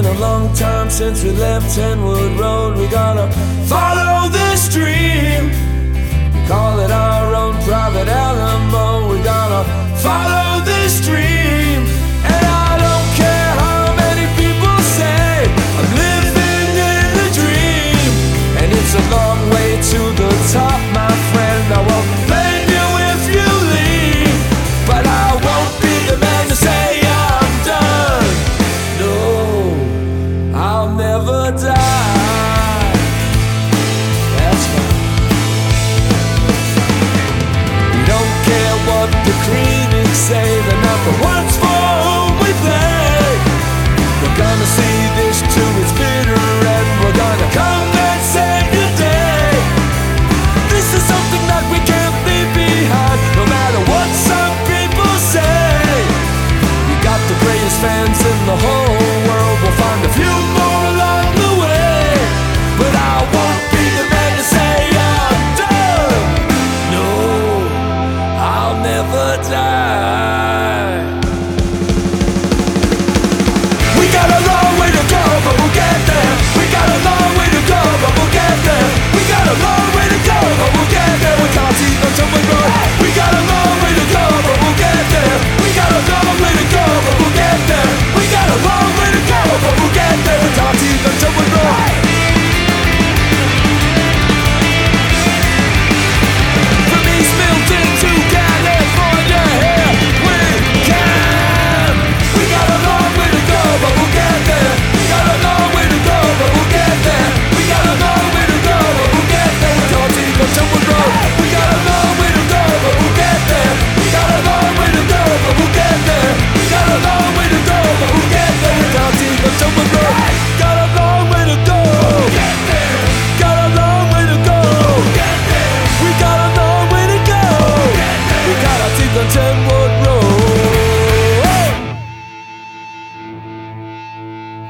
been a long time since we left Tenwood Road. We gotta follow this dream, call it our own private Alamo. We gotta follow this dream, and I don't care how many people say I'm living in a dream. And it's a long way to the top, my friend. I won't blame you if you leave, but I won't be the man to say I'm done. No, I'll never die. That's right. We don't care what the critics say, the number one's for whom we play. We're gonna see this to its bitter end. We're gonna come and save the day. This is something that we can't leave behind, no matter what some people say. We got the greatest fans in the whole world. We'll find a few more along the way, but I won't be the man to say I'm done. No, I'll never die. We got a long way to go, but we'll get there. We got a long way to go, but we'll get there. We got a long way to go, but we'll get there. We can't see the Tenwood Road. We got a long way to go, but we'll get there. We got a long way to go, but we'll get there. We got a long way to go, but we'll get there. We can't see the Tenwood Road. From East Milton to California, here we can. We got a long way to go, but we'll get there. We got a long way to go, but we'll get there. We got a long way to go, but we'll get there. We can't see the Tenwood Road. We got a long way to go, but we'll get there. We got a long way to go, but we'll get there. We got a long way to go, but we'll get there. We can't see the Tenwood Road. Got a long way to go. Get there. Got a long way to go. Get there. We got a long way to go. Get there. We gotta see the Tenwood.